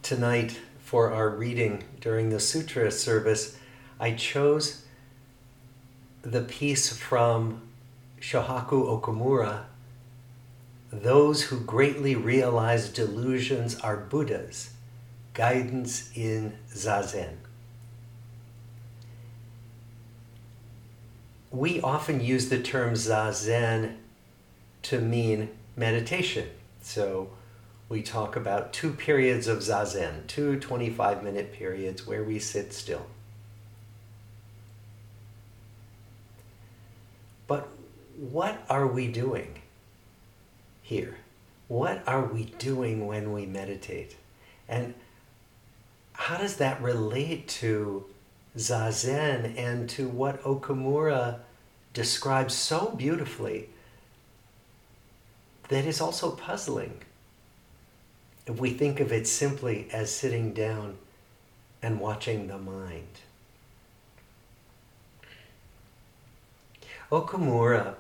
Tonight, for our reading during the Sutra service, I chose the piece from Shohaku Okumura, "Those who greatly realize delusions are Buddhas, guidance in Zazen." We often use the term Zazen to mean meditation. So we talk about 2 periods of Zazen, 2 25-minute periods where we sit still. But what are we doing here? What are we doing when we meditate? And how does that relate to Zazen and to what Okumura describes so beautifully that is also puzzling if we think of it simply as sitting down and watching the mind? Okumura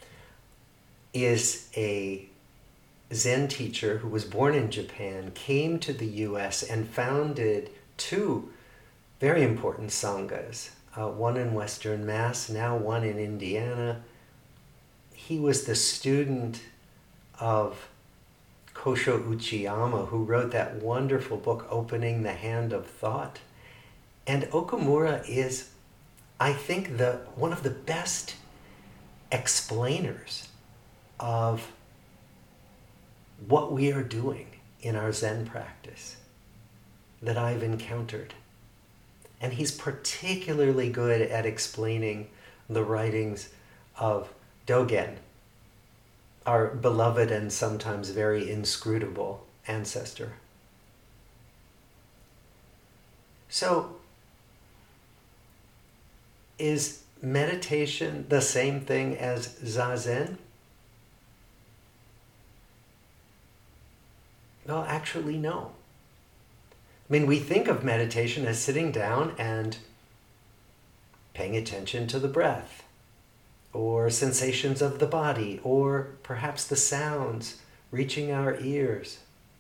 is a Zen teacher who was born in Japan, came to the US and founded 2 very important sanghas, one in Western Mass, now one in Indiana. He was the student of Kosho Uchiyama, who wrote that wonderful book, Opening the Hand of Thought. And Okumura is, I think, one of the best explainers of what we are doing in our Zen practice that I've encountered. And he's particularly good at explaining the writings of Dogen, our beloved and sometimes very inscrutable ancestor. So, is meditation the same thing as Zazen? Well, actually, no. I mean, we think of meditation as sitting down and paying attention to the breath, or sensations of the body, or perhaps the sounds reaching our ears.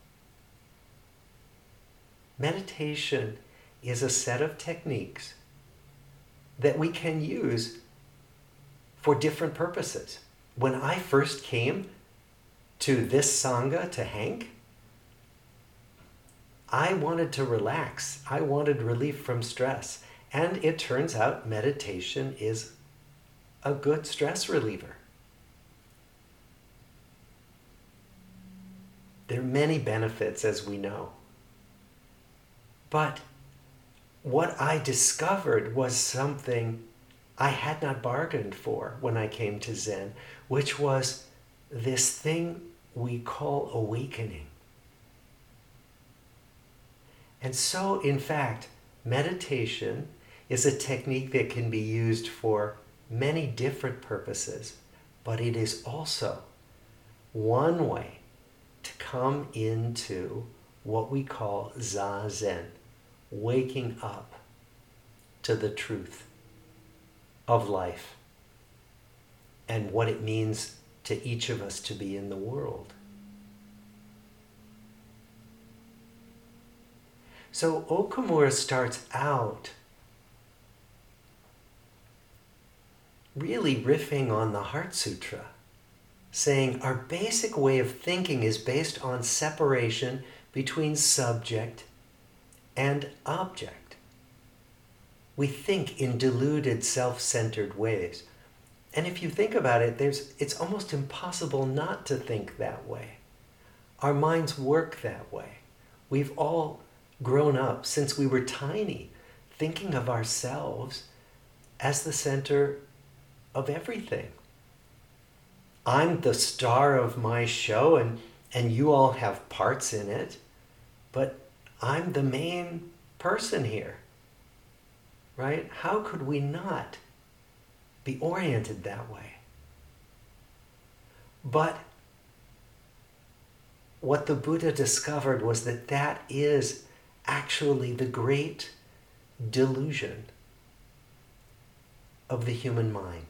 Meditation is a set of techniques that we can use for different purposes. When I first came to this Sangha, to Hank, I wanted to relax. I wanted relief from stress. And it turns out meditation is a good stress reliever. There are many benefits, as we know. But what I discovered was something I had not bargained for when I came to Zen, which was this thing we call awakening. And so, in fact, meditation is a technique that can be used for many different purposes, but it is also one way to come into what we call Zazen, waking up to the truth of life and what it means to each of us to be in the world. So Okumura starts out really riffing on the Heart Sutra, saying our basic way of thinking is based on separation between subject and object. We think in deluded, self-centered ways. And if you think about it, it's almost impossible not to think that way. Our minds work that way. We've all grown up since we were tiny, thinking of ourselves as the center of everything. I'm the star of my show, and you all have parts in it, but I'm the main person here, right? How could we not be oriented that way? But what the Buddha discovered was that that is actually the great delusion of the human mind.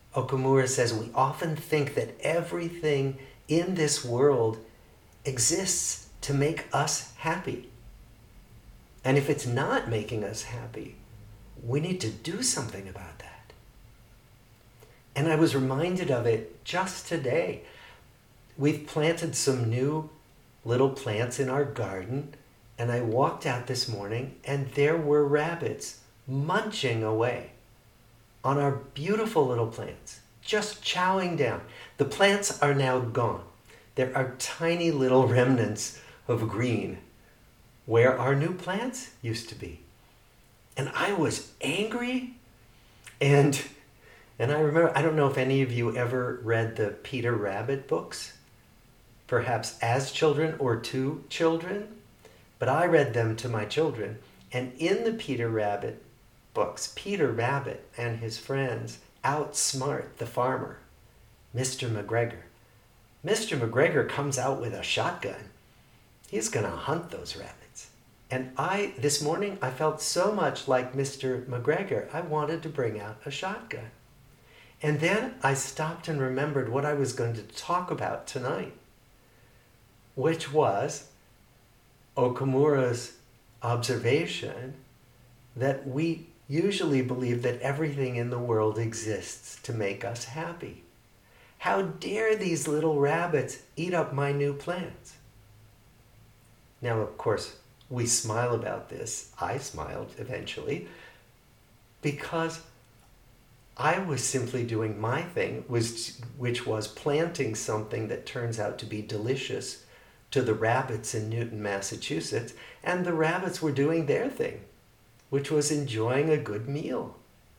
Okumura says we often think that everything in this world exists to make us happy. And if it's not making us happy, we need to do something about that. And I was reminded of it just today. We've planted some new little plants in our garden, and I walked out this morning and there were rabbits munching away on our beautiful little plants, just chowing down. The plants are now gone. There are tiny little remnants of green where our new plants used to be. And I was angry, and I remember, I don't know if any of you ever read the Peter Rabbit books, perhaps as children or to children, but I read them to my children. And in the Peter Rabbit books, Peter Rabbit and his friends outsmart the farmer, Mr. McGregor. Mr. McGregor comes out with a shotgun. He's going to hunt those rabbits. And this morning, I felt so much like Mr. McGregor, I wanted to bring out a shotgun. And then I stopped and remembered what I was going to talk about tonight, which was Okumura's observation that we usually believe that everything in the world exists to make us happy. How dare these little rabbits eat up my new plants? Now, of course, we smile about this. I smiled eventually because I was simply doing my thing, which was planting something that turns out to be delicious to the rabbits in Newton, Massachusetts, and the rabbits were doing their thing, which was enjoying a good meal.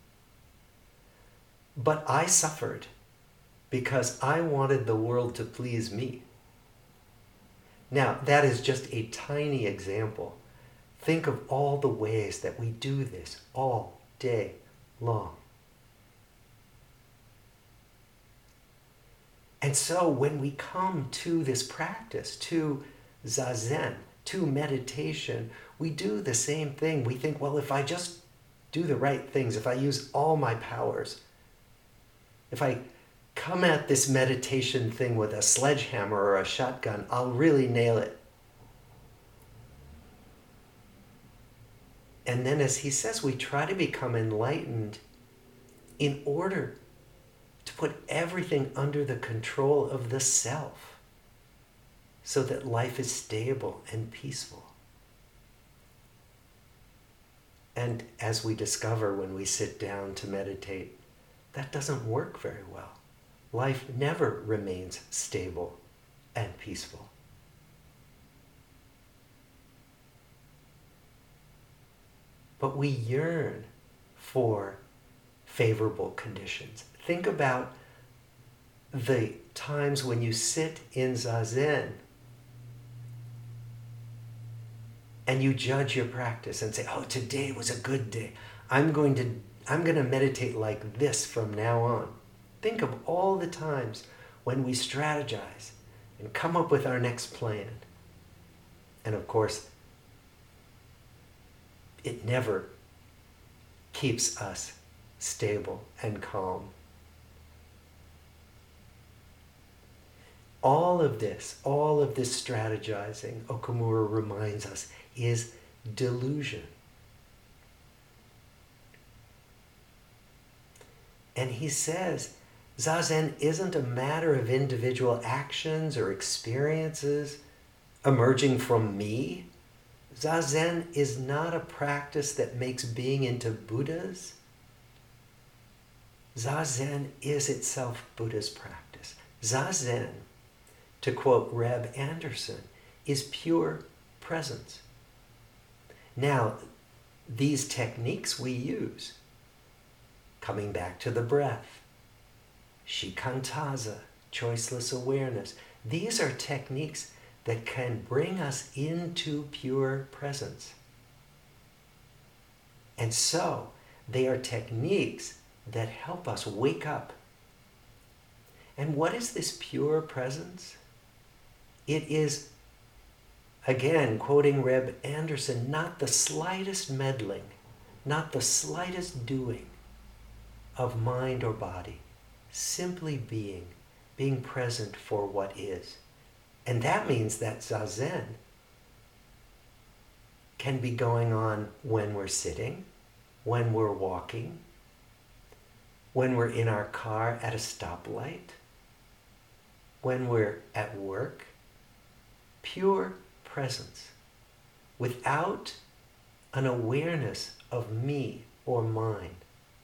But I suffered because I wanted the world to please me. Now, that is just a tiny example. Think of all the ways that we do this all day long. And so when we come to this practice, to Zazen, to meditation, we do the same thing. We think, well, if I just do the right things, if I use all my powers, if I come at this meditation thing with a sledgehammer or a shotgun, I'll really nail it. And then, as he says, we try to become enlightened in order to put everything under the control of the self so that life is stable and peaceful. And as we discover when we sit down to meditate, that doesn't work very well. Life never remains stable and peaceful. But we yearn for favorable conditions. Think about the times when you sit in Zazen and you judge your practice and say, oh, today was a good day. I'm going to meditate like this from now on. Think of all the times when we strategize and come up with our next plan. And of course, it never keeps us stable and calm. All of this strategizing, Okumura reminds us, is delusion. And he says, Zazen isn't a matter of individual actions or experiences emerging from me. Zazen is not a practice that makes being into Buddhas. Zazen is itself Buddha's practice. Zazen, to quote Reb Anderson, is pure presence. Now, these techniques we use, coming back to the breath, shikantaza, choiceless awareness, these are techniques that can bring us into pure presence. And so, they are techniques that help us wake up. And what is this pure presence? It is, again, quoting Reb Anderson, not the slightest meddling, not the slightest doing of mind or body. simply being present for what is. And that means that Zazen can be going on when we're sitting, when we're walking, when we're in our car at a stoplight, when we're at work. Pure presence without an awareness of me or mine.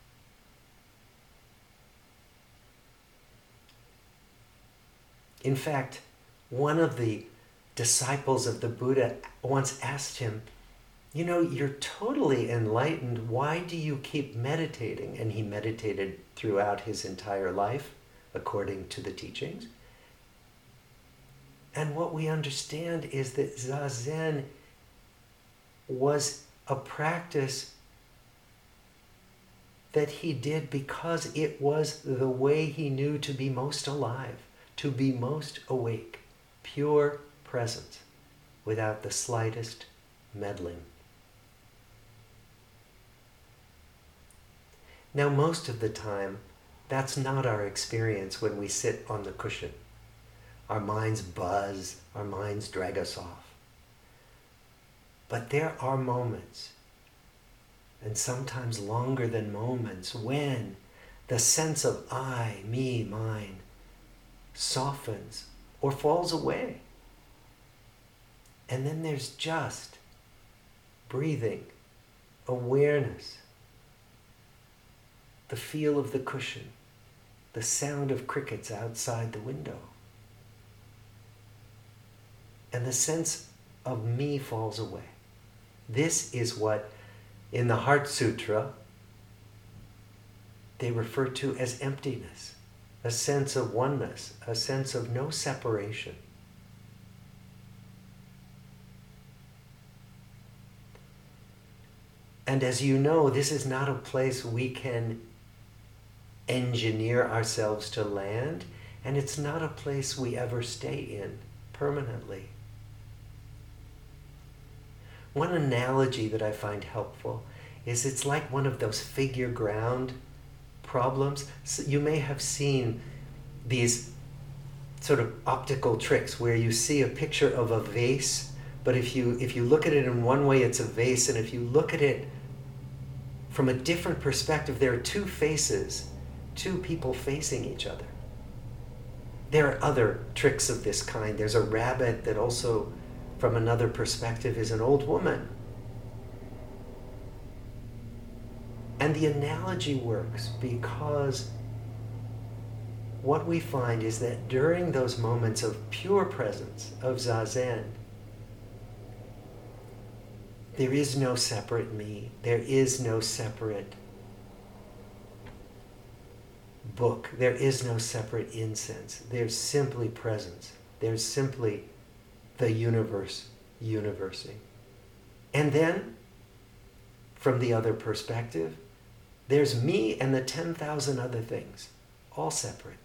In fact, one of the disciples of the Buddha once asked him, you're totally enlightened. Why do you keep meditating? And he meditated throughout his entire life, according to the teachings. And what we understand is that Zazen was a practice that he did because it was the way he knew to be most alive, to be most awake, pure presence, without the slightest meddling. Now, most of the time, that's not our experience when we sit on the cushion. Our minds buzz, our minds drag us off. But there are moments, and sometimes longer than moments, when the sense of I, me, mine softens or falls away. And then there's just breathing, awareness, the feel of the cushion, the sound of crickets outside the window. And the sense of me falls away. This is what, in the Heart Sutra, they refer to as emptiness, a sense of oneness, a sense of no separation. And as you know, this is not a place we can engineer ourselves to land, and it's not a place we ever stay in permanently. One analogy that I find helpful is it's like one of those figure ground problems. So you may have seen these sort of optical tricks where you see a picture of a vase, but if you look at it in one way, it's a vase, and if you look at it from a different perspective, there are two faces, two people facing each other. There are other tricks of this kind. There's a rabbit that also, from another perspective, is an old woman. And the analogy works because what we find is that during those moments of pure presence, of Zazen, there is no separate me. There is no separate book. There is no separate incense. There's simply presence. There's simply the universe universing. And then, from the other perspective, there's me and the 10,000 other things, all separate.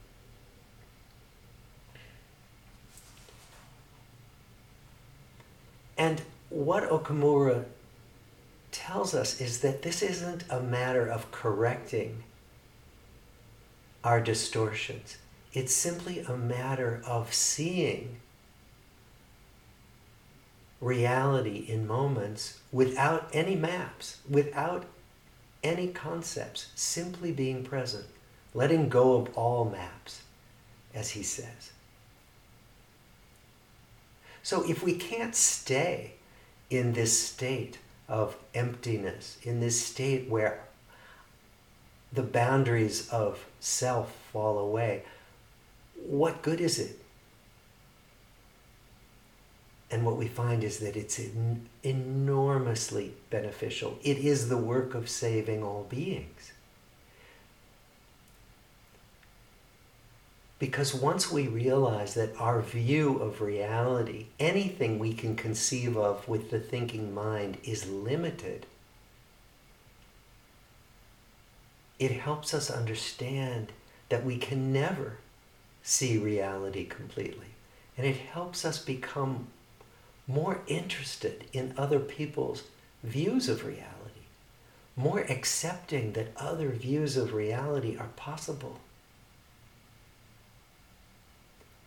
And what Okumura tells us is that this isn't a matter of correcting our distortions. It's simply a matter of seeing reality in moments without any maps, without any concepts, simply being present, letting go of all maps, as he says. So if we can't stay in this state of emptiness, in this state where the boundaries of self fall away, what good is it? And what we find is that it's enormously beneficial. It is the work of saving all beings. Because once we realize that our view of reality, anything we can conceive of with the thinking mind, is limited, it helps us understand that we can never see reality completely. And it helps us become more interested in other people's views of reality, more accepting that other views of reality are possible.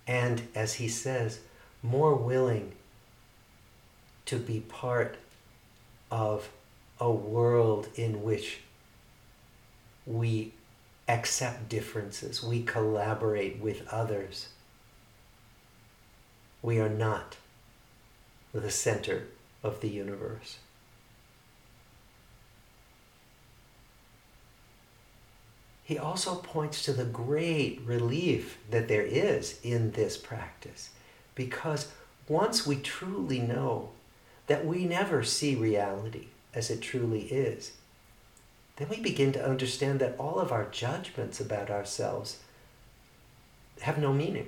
and, as he says, more willing to be part of a world in which we accept differences, we collaborate with others. We are not the center of the universe. He also points to the great relief that there is in this practice, because once we truly know that we never see reality as it truly is, then we begin to understand that all of our judgments about ourselves have no meaning.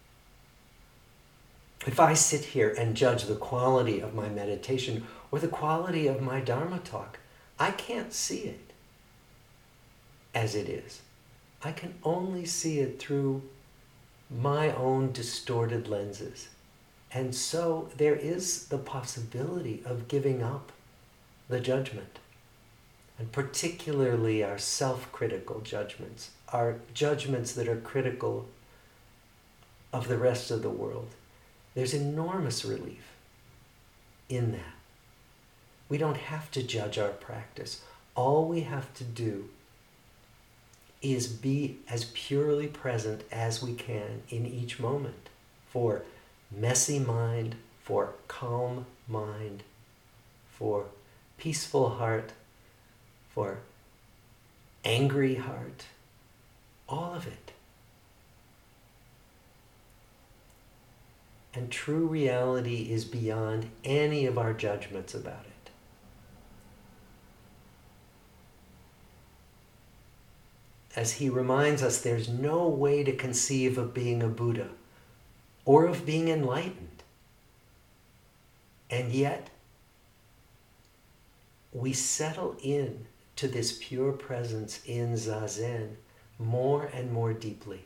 If I sit here and judge the quality of my meditation or the quality of my Dharma talk, I can't see it as it is. I can only see it through my own distorted lenses. And so there is the possibility of giving up the judgment, and particularly our self-critical judgments, our judgments that are critical of the rest of the world. There's enormous relief in that. We don't have to judge our practice. All we have to do is be as purely present as we can in each moment, for messy mind, for calm mind, for peaceful heart, for angry heart, all of it. And true reality is beyond any of our judgments about it. As he reminds us, there's no way to conceive of being a Buddha or of being enlightened. And yet, we settle in to this pure presence in Zazen more and more deeply.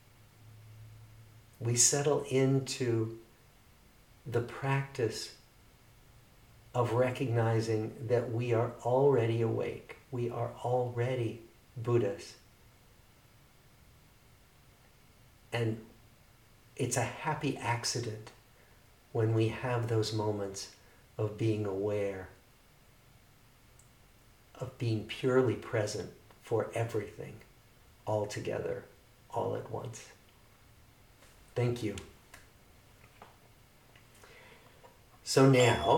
We settle into the practice of recognizing that we are already awake. We are already Buddhas. And it's a happy accident when we have those moments of being aware, of being purely present for everything, all together, all at once. Thank you. So now,